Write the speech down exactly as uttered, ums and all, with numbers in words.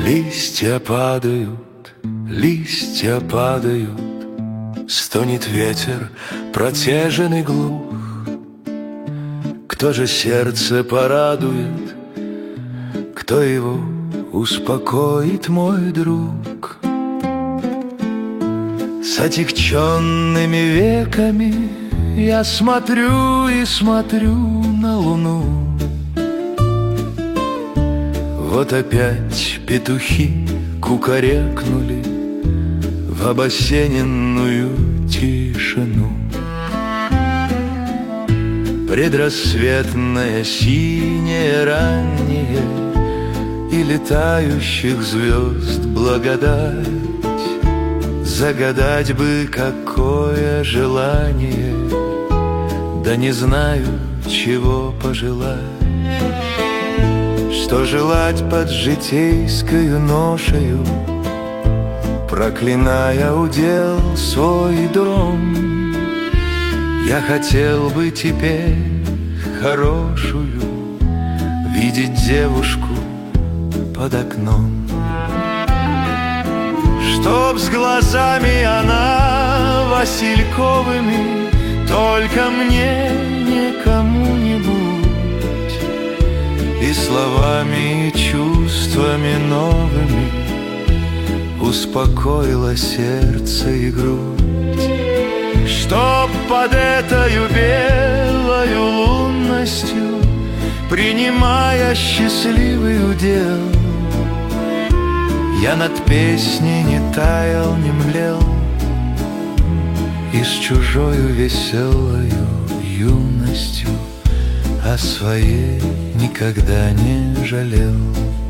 Листья падают, листья падают, стонет ветер протяжен и глух. Кто же сердце порадует, кто его успокоит, мой друг? С отягченными веками я смотрю и смотрю на луну. Вот опять петухи кукарекнули в обосененную тишину. Предрассветное синее раннее и летающих звезд благодать. Загадать бы какое желание, да не знаю, чего пожелать. Что желать под житейскою ношею, проклиная удел свой дом? Я хотел бы теперь хорошую видеть девушку под окном, чтоб с глазами она васильковыми только мне, не кому-нибудь, и словами, и чувствами новыми успокоила сердце и грудь. Чтоб под этою белою лунностью, принимая счастливый удел, я над песней не таял, не млел, и с чужою веселою юностью о своей никогда не жалел.